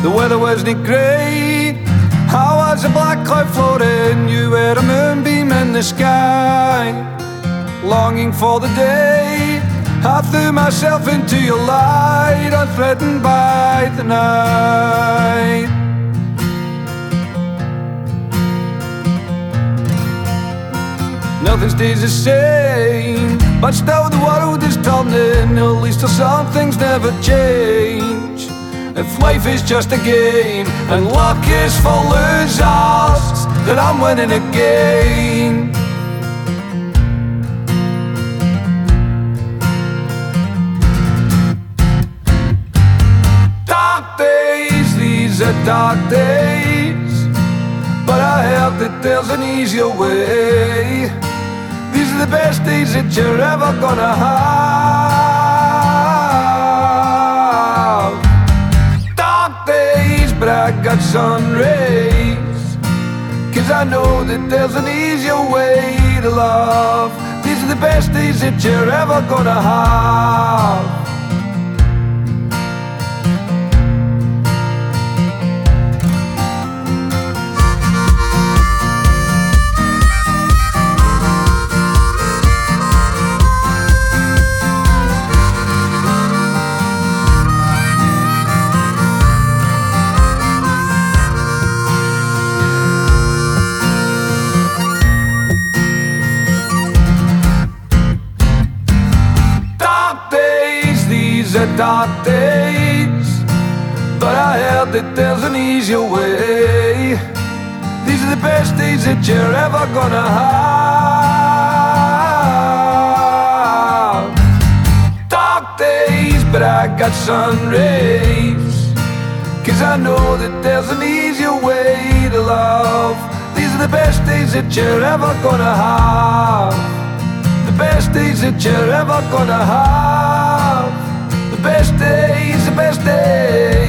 The weather wasn't great. I was a black cloud floating, you were a moonbeam in the sky. Longing for the day I threw myself into your light, unthreatened by the night. Nothing stays the same, but still the world is turning. At least some things never change. If life is just a game and luck is for losers, then I'm winning again. Dark days, these are dark days, but I heard that there's an easier way. These are the best days that you're ever gonna have. Dark days, but I got sun rays, 'cause I know that there's an easier way to love. These are the best days that you're ever gonna have. Dark days, but I heard that there's an easier way. These are the best days that you're ever gonna have. Dark days, but I got sun rays, 'cause I know that there's an easier way to love. These are the best days that you're ever gonna have. The best days that you're ever gonna have. The best days, the best days.